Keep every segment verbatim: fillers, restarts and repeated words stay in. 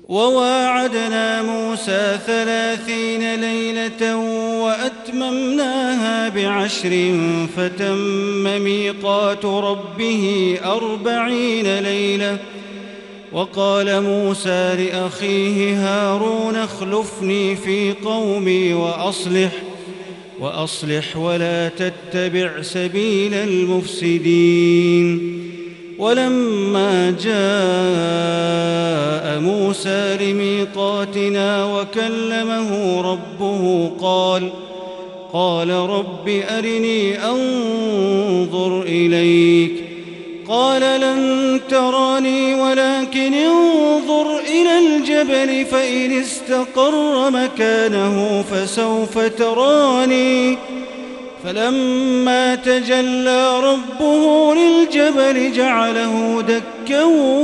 وواعدنا موسى ثلاثين ليلة وأتممناها بعشر فتم ميقات ربه أربعين ليلة. وقال موسى لأخيه هارون اخلفني في قومي وأصلح وأصلح ولا تتبع سبيل المفسدين. ولما جاء موسى لميقاتنا وكلمه ربه قال قال رب أرني أنظر إليك. قال لن تراني ولكن انظر إلى الجبل فإن استقر مكانه فسوف تراني. فلما تجلى ربه للجبل جعله دكا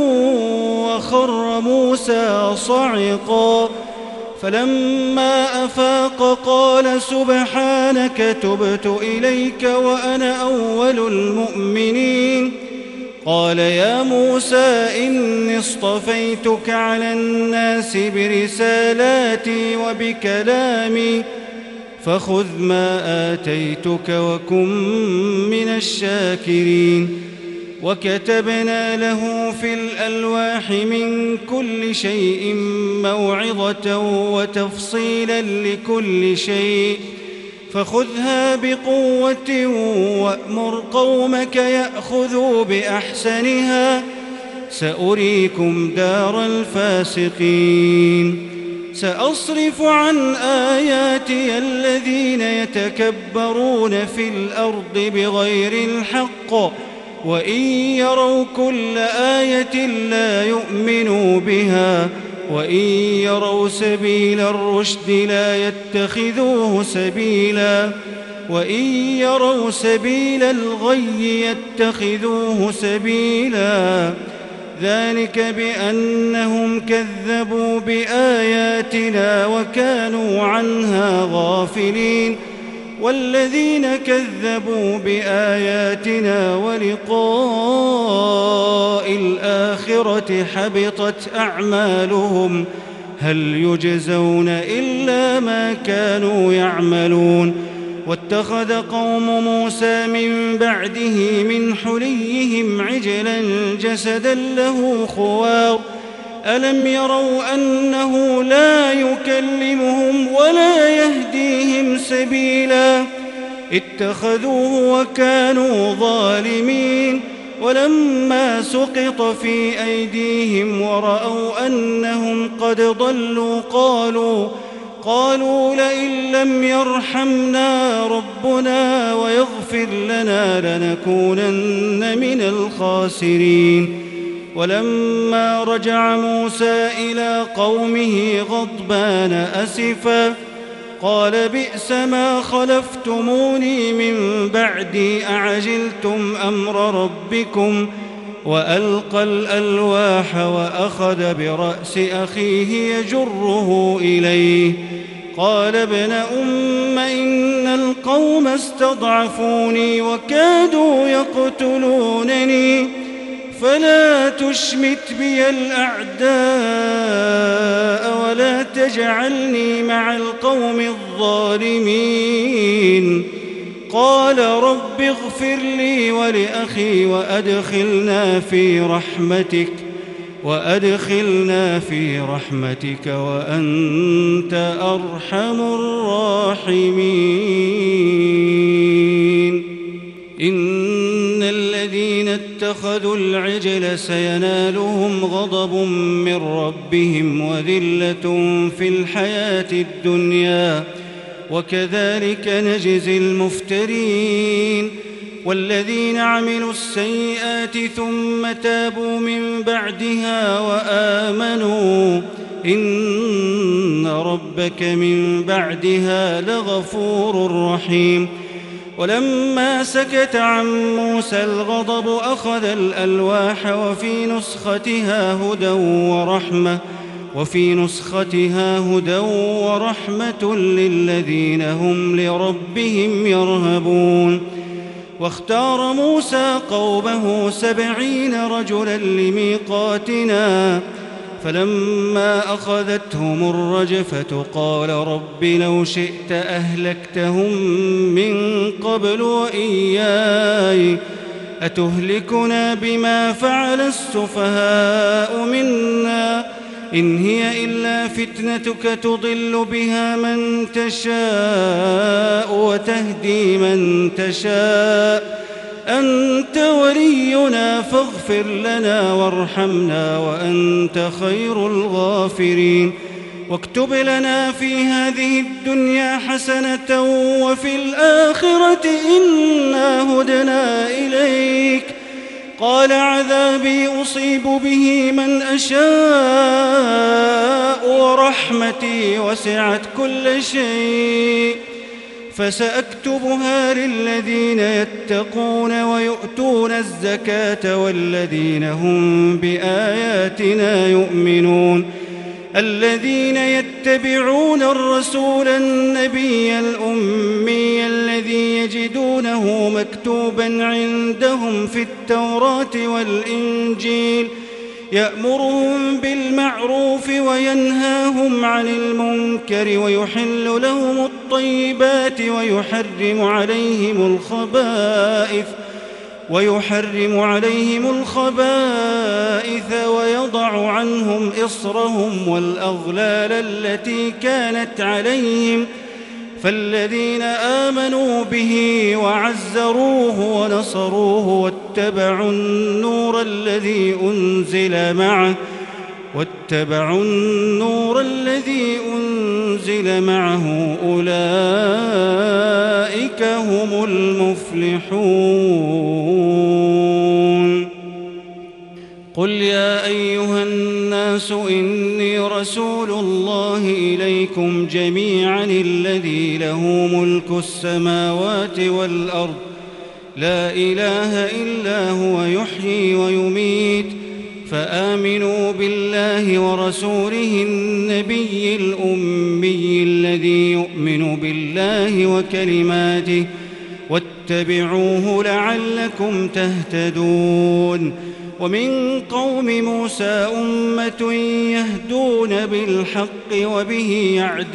وخر موسى صعقا. فلما أفاق قال سبحانك تبت إليك وأنا أول المؤمنين. قال يا موسى إني اصطفيتك على الناس برسالاتي وبكلامي فخذ ما آتيتك وكن من الشاكرين. وكتبنا له في الألواح من كل شيء موعظة وتفصيلا لكل شيء فخذها بقوة وأمر قومك يأخذوا بأحسنها سأريكم دار الفاسقين. سأصرف عن آياتي الذين يتكبرون في الأرض بغير الحق وإن يروا كل آية لا يؤمنوا بها وإن يروا سبيل الرشد لا يتخذوه سبيلا وإن يروا سبيل الغي يتخذوه سبيلا. ذلك بأنهم كذبوا بآياتنا وكانوا عنها غافلين. والذين كذبوا بآياتنا ولقاء الآخرة حبطت أعمالهم هل يجزون إلا ما كانوا يعملون. واتخذ قوم موسى من بعده من حليهم عجلا جسدا له خوار ألم يروا أنه لا يكلمهم ولا يهديهم سبيلا اتخذوه وكانوا ظالمين. ولما سقط في أيديهم ورأوا أنهم قد ضلوا قالوا قالوا لئن لم يرحمنا ربنا ويغفر لنا لنكونن من الخاسرين. ولما رجع موسى إلى قومه غضبان أسفا قال بئس ما خلفتموني من بعدي أعجلتم أمر ربكم وألقى الألواح وأخذ برأس أخيه يجره إليه. قال ابن أم إن القوم استضعفوني وكادوا يقتلونني فلا تشمت بي الأعداء ولا تجعلني مع القوم الظالمين. قال رب اغفر لي ولأخي وأدخلنا في رحمتك وأدخلنا في رحمتك وأنت أرحم الراحمين. إن الذين اتخذوا العجل سينالهم غضب من ربهم وذلة في الحياة الدنيا وكذلك نجزي المفترين. والذين عملوا السيئات ثم تابوا من بعدها وآمنوا إن ربك من بعدها لغفور رحيم. ولما سكت عن موسى الغضب أخذ الألواح وفي نسختها هدى ورحمة وفي نسختها هدى ورحمة للذين هم لربهم يرهبون. واختار موسى قومه سبعين رجلا لميقاتنا فلما أخذتهم الرجفة قال رب لو شئت أهلكتهم من قبل وإياي أتهلكنا بما فعل السفهاء منا إن هي إلا فتنتك تضل بها من تشاء وتهدي من تشاء أنت ولينا فاغفر لنا وارحمنا وأنت خير الغافرين واكتب لنا في هذه الدنيا حسنة وفي الآخرة إنا هدنا إليك قال عذابي أصيب به من أشاء ورحمتي وسعت كل شيء فسأكتبها للذين يتقون ويؤتون الزكاة والذين هم بآياتنا يؤمنون الذين يتبعون الرسول النبي الأمي الذي يجدونه مكتوبا عندهم في التوراة والإنجيل يأمرهم بالمعروف وينهاهم عن المنكر ويحل لهم الطيبات ويحرم عليهم الخبائث ويحرم عليهم الخبائث ويضع عنهم إصرهم والأغلال التي كانت عليهم فالذين آمنوا به وعزروه ونصروه واتبعوا النور الذي أنزل معه واتبعوا النور الذي أنزل معه أولئك هم المفلحون قل يا أيها الناس إني رسول الله إليكم جميعا الذي له ملك السماوات والأرض لا إله إلا هو يحيي ويميت فآمنوا بالله ورسوله النبي الأمي الذي يؤمن بالله وكلماته واتبعوه لعلكم تهتدون ومن قوم موسى أمة يهدون بالحق وبه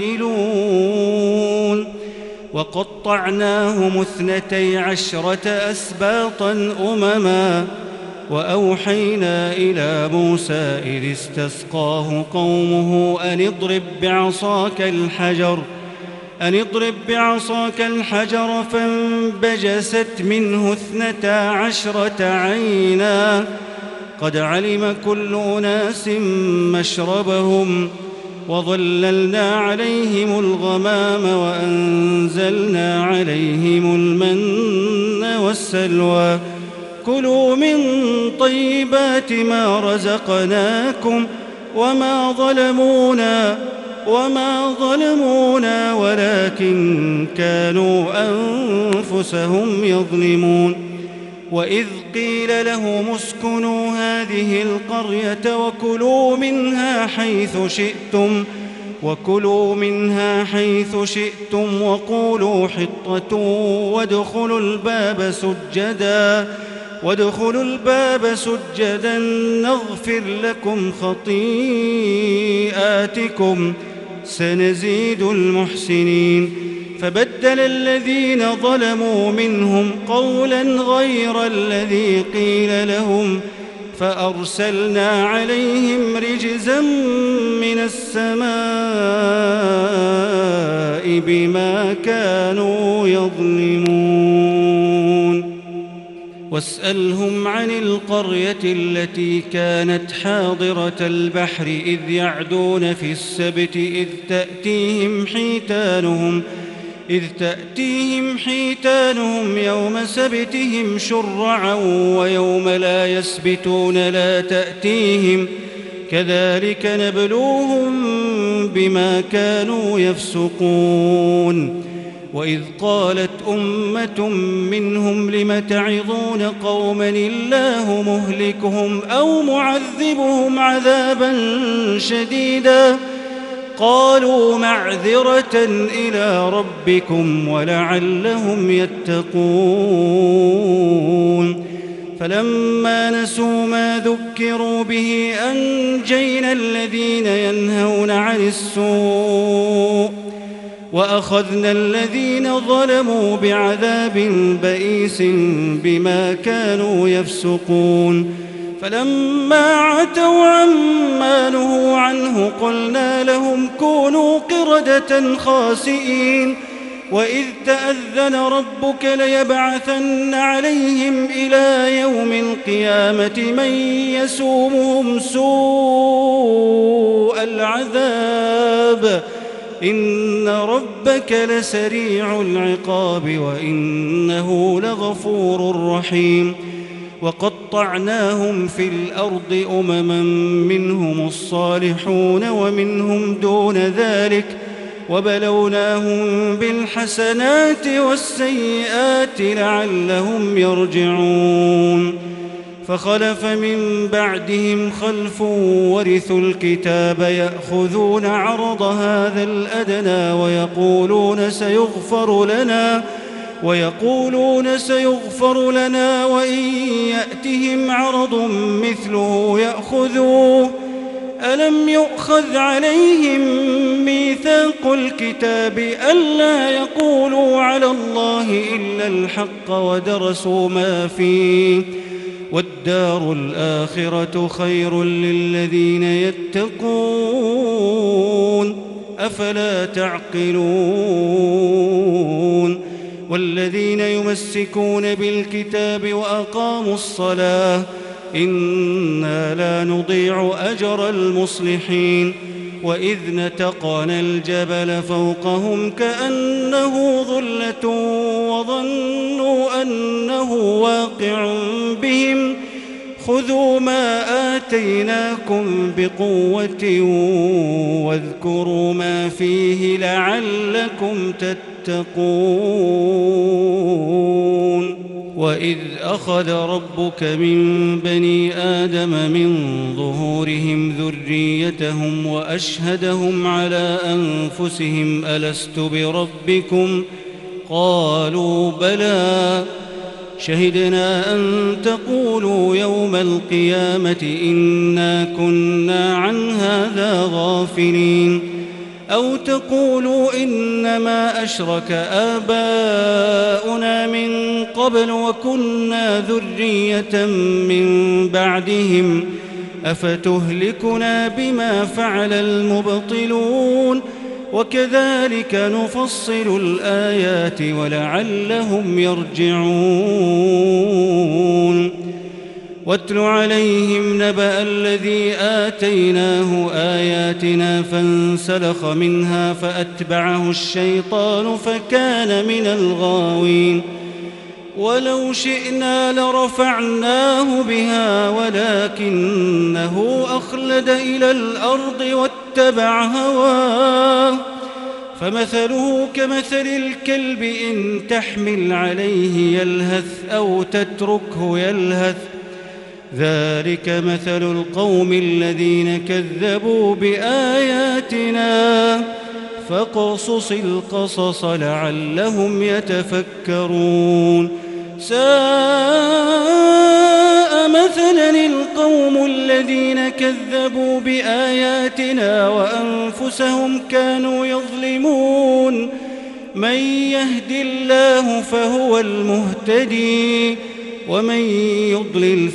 يعدلون وقطعناهم اثنتي عشرة أسباطا أمما وأوحينا إلى موسى إذ استسقاه قومه أن اضرب بعصاك الحجر أن اضرب بعصاك الحجر فانبجست منه اثنتا عشرة عينا قد علم كل أناس مشربهم وظللنا عليهم الغمام وأنزلنا عليهم المن والسلوى كلوا من طيبات ما رزقناكم وما ظلمونا وما ظلمونا ولكن كانوا أنفسهم يظلمون وإذ قيل لهم اسكنوا هذه القرية وكلوا منها حيث شئتم وكلوا منها حيث شئتم وقولوا حطة وادخلوا الباب سجدا وادخلوا الباب سجدا نغفر لكم خطيئاتكم سنزيد المحسنين فبدل الذين ظلموا منهم قولا غير الذي قيل لهم فأرسلنا عليهم رجزا من السماء بما كانوا يظلمون واسألهم عن القرية التي كانت حاضرة البحر إذ يعدون في السبت إذ تأتيهم حيتانهم إذ تأتيهم حيتانهم يوم سبتهم شرعا ويوم لا يسبتون لا تأتيهم كذلك نبلوهم بما كانوا يفسقون وإذ قالت أمة منهم لم تعظون قوما الله مهلكهم أو معذبهم عذابا شديدا قالوا معذرة إلى ربكم ولعلهم يتقون فلما نسوا ما ذكروا به أنجينا الذين ينهون عن السوء وأخذنا الذين ظلموا بعذاب بئيس بما كانوا يفسقون فلما عتوا عما نهوا عنه قلنا لهم كونوا قردة خاسئين وإذ تأذن ربك ليبعثن عليهم إلى يوم القيامة من يسومهم سوء العذاب إن ربك لسريع العقاب وإنه لغفور رحيم وقطعناهم في الأرض أمما منهم الصالحون ومنهم دون ذلك وبلوناهم بالحسنات والسيئات لعلهم يرجعون فخلف من بعدهم خلف ورثوا الكتاب يأخذون عرض هذا الأدنى ويقولون سيغفر لنا ويقولون سيغفر لنا وإن يأتهم عرض مثله يأخذوه ألم يؤخذ عليهم ميثاق الكتاب ألا يقولوا على الله إلا الحق ودرسوا ما فيه والدار الآخرة خير للذين يتقون أفلا تعقلون والذين يمسكون بالكتاب وأقاموا الصلاة إنا لا نضيع أجر المصلحين وإذ نتقنا الجبل فوقهم كأنه ظلة وظنوا أنه واقع بهم خذوا ما آتيناكم بقوة واذكروا ما فيه لعلكم تتقون وإذ أخذ ربك من بني آدم من ظهورهم ذريتهم وأشهدهم على أنفسهم ألست بربكم قالوا بلى شهدنا أن تقولوا يوم القيامة إنا كنا عن هذا غافلين أو تقولوا إنما أشرك آباؤنا من قبل وكنا ذرية من بعدهم أفتهلكنا بما فعل المبطلون وكذلك نفصل الآيات ولعلهم يرجعون واتل عليهم نبأ الذي آتيناه آياتنا فانسلخ منها فأتبعه الشيطان فكان من الغاوين ولو شئنا لرفعناه بها ولكنه أخلد إلى الأرض واتبع هواه فمثله كمثل الكلب إن تحمل عليه يلهث أو تتركه يلهث ذلك مثل القوم الذين كذبوا بآياتنا فاقصص القصص لعلهم يتفكرون ساء مثلا القوم الذين كذبوا بآياتنا وأنفسهم كانوا يظلمون من يهد الله فهو المهتدي ومن يضلل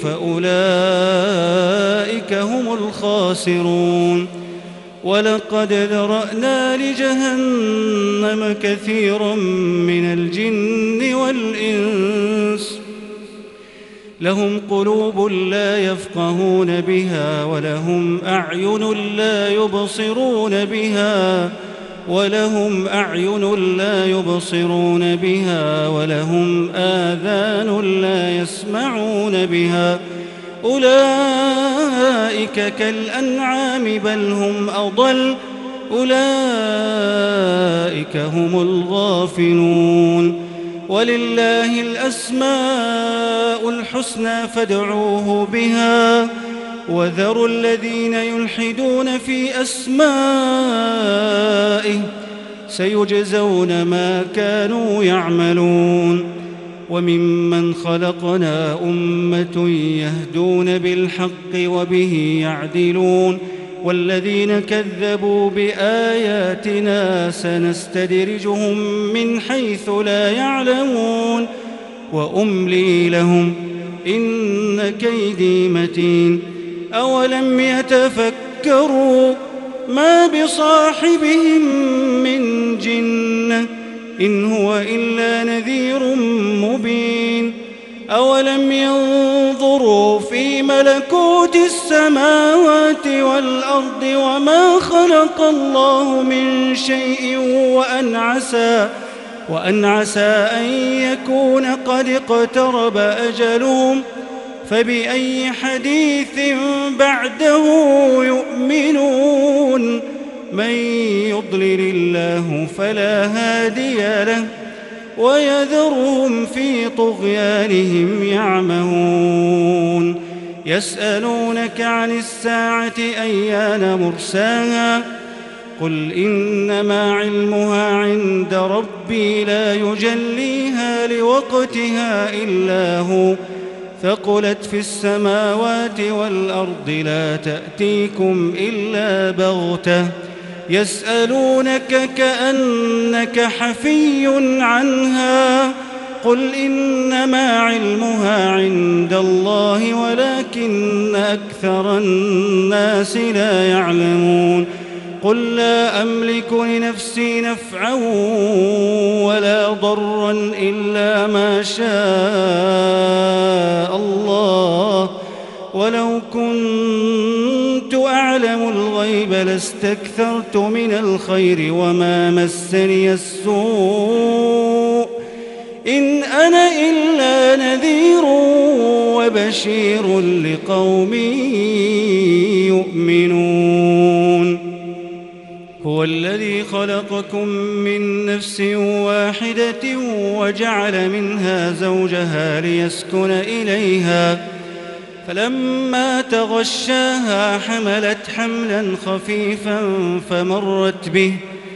فأولئك هم الخاسرون ولقد ذرأنا لجهنم كثيرا من الجن والإنس لهم قلوب لا يفقهون بها ولهم أعين لا يبصرون بها ولهم أعين لا يبصرون بها ولهم آذان لا يسمعون بها أولئك كالأنعام بل هم أضل أولئك هم الغافلون ولله الأسماء الحسنى فادعوه بها وذروا الذين يلحدون في أسمائه سيجزون ما كانوا يعملون وممن خلقنا أمة يهدون بالحق وبه يعدلون والذين كذبوا بآياتنا سنستدرجهم من حيث لا يعلمون وأملي لهم إن كيدي متين أولم يتفكروا ما بصاحبهم من جنة إن هو إلا نذير مبين أولم ينظروا في ملكوت السماوات والأرض وما خلق الله من شيء وأن عسى وأن عسى أن يكون قد اقترب أجلهم فبأي حديث بعده يؤمنون من يضلل الله فلا هادي له ويذرهم في طغيانهم يعمهون يسألونك عن الساعة أيان مرساها قل إنما علمها عند ربي لا يجليها لوقتها إلا هو ثقلت في السماوات والأرض لا تأتيكم إلا بغتة يسألونك كأنك حفي عنها قل إنما علمها عند الله ولكن أكثر الناس لا يعلمون قل لا أملك لنفسي نفعا ولا ضرا إلا ما شاء الله ولو كنت أعلم الغيب لاستكثرت من الخير وما مسني السوء إن أنا إلا نذير وبشير لقوم يؤمنون هو الذي خلقكم من نفس واحدة وجعل منها زوجها ليسكن إليها فلما تغشاها حملت حملا خفيفا فمرت به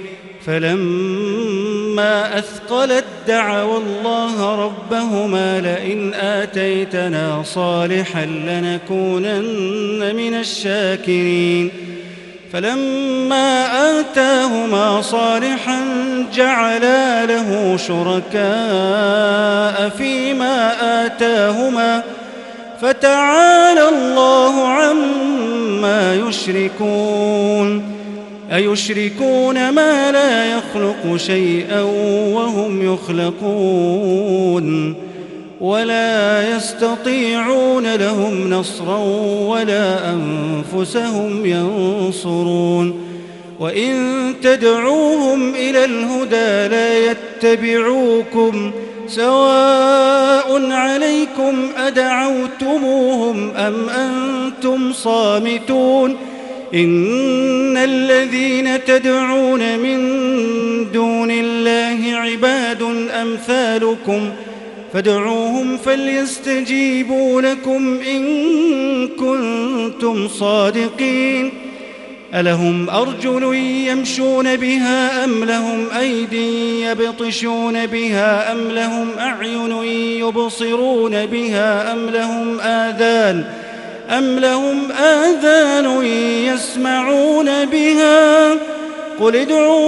فلما أثقلت دعوا الله ربهما لئن آتيتنا صالحا لنكونن من الشاكرين فلما آتاهما صالحا جعلا له شركاء فيما آتاهما فتعالى الله عما يشركون أيشركون ما لا يخلق شيئا وهم يخلقون ولا يستطيعون لهم نصرا ولا أنفسهم ينصرون وإن تدعوهم إلى الهدى لا يتبعوكم سواء عليكم أدعوتموهم أم أنتم صامتون إن الذين تدعون من دون الله عباد أمثالكم فادعوهم فليستجيبوا لكم إن كنتم صادقين ألهم أرجل يمشون بها أم لهم أيدي يبطشون بها أم لهم أعين يبصرون بها أم لهم آذان أم لهم آذان يسمعون بها قل ادعوا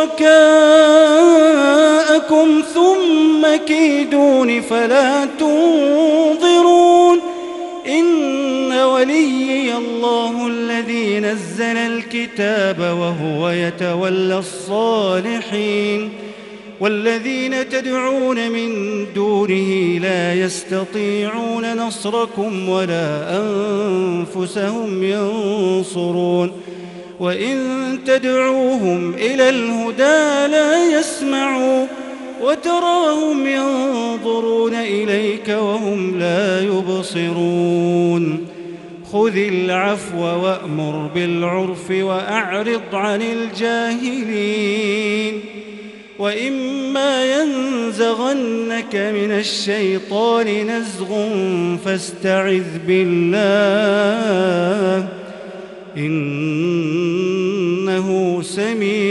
شركاءكم ثم كيدون فلا تنظرون إن وليي الله الذي نزل الكتاب وهو يتولى الصالحين والذين تدعون من دونه لا يستطيعون نصركم ولا أنفسهم ينصرون وإن تدعوهم إلى الهدى لا يسمعوا وتراهم ينظرون إليك وهم لا يبصرون خذ العفو وأمر بالعرف وأعرض عن الجاهلين وإما ينزغنك من الشيطان نزغ فاستعذ بالله إنه سميع